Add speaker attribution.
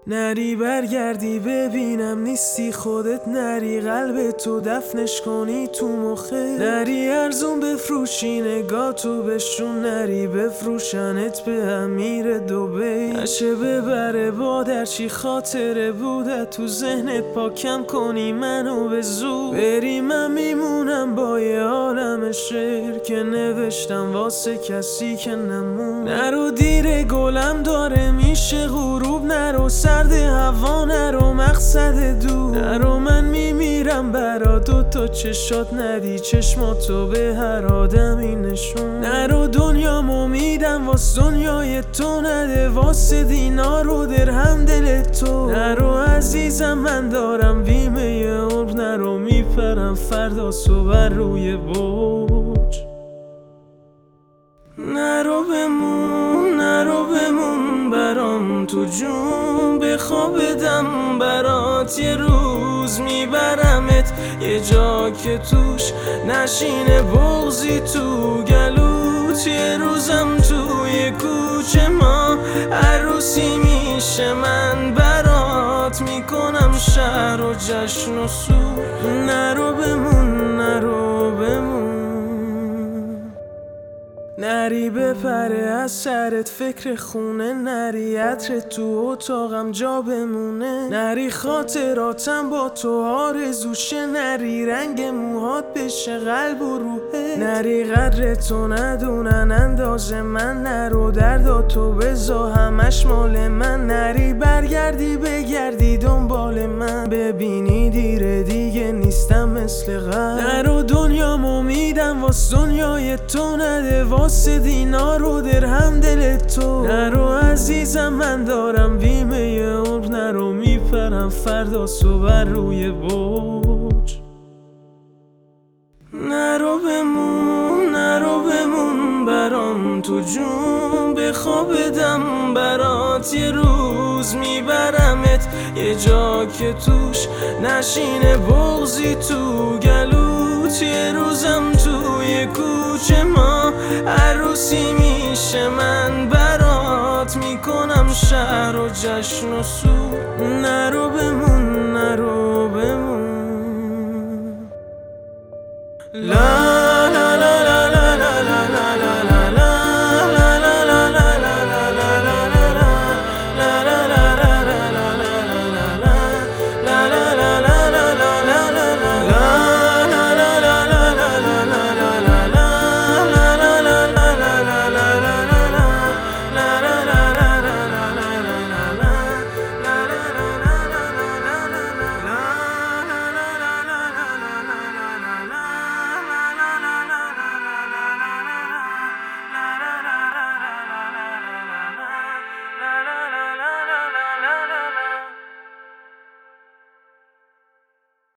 Speaker 1: نری برگردی ببینم نیستی خودت، نری قلب تو دفنش کنی تو مخه، نری ارزون بفروشی نگاه تو بشون، نری بفروشنت به امیر دبی، نشه ببره با درچی خاطره بوده تو ذهنت، پاکم کنی منو به زور بری، من میمونم با یه عالم شعر که نوشتم واسه کسی که نمون. نرو دیر گلم داره میشه غروب، نرو سرد هوا، نرو مقصد دور، نرو من میمیرم برا دوتا چشات، ندی چشماتو به هر آدمی نشون، نرو دنیامو میدم واس دنیای تو، نده واسه دینار و درهم دل تو، نرو عزیزم من دارم بیمه عمر، نرو میپرم فردا صبح روی برج، نرو بمون برام تو جون، بخوابدم برات یه روز میبرمت یه جا که توش نشینه بغضی تو گلوت، یه روزم توی کوچه ما عروسی میشه، من برات میکنم شهر و جشن و سور، نرو بمون نری بپره از سرت فکر خونه، نری عطرت تو اتاقم جا بمونه، نری خاطراتم با تو آرزوشه، نری رنگ موهات بشه قلب و روحه، نری قدر تو ندونن انداز من، نرو درداتو بزا همش مال من، نری برگردی بگردی دنبال من، ببینی دیره دیگه نیستم مثل قبل، نرو دنیامو میدم واس دنیای تو، نده واسه دینار و درهم دل تو، نرو عزیزم من دارم بیمه عمر، نرو میپرم فردا صبح روی برج، نرو بمون برام تو جون، بخوابدم برات یه روز میبرمت یه جا که توش نشینه بغضی تو گلوت، یه روزم توی کوچه ما عروسی میشه، من برات میکنم شهر و جشن و سور، نرو بمون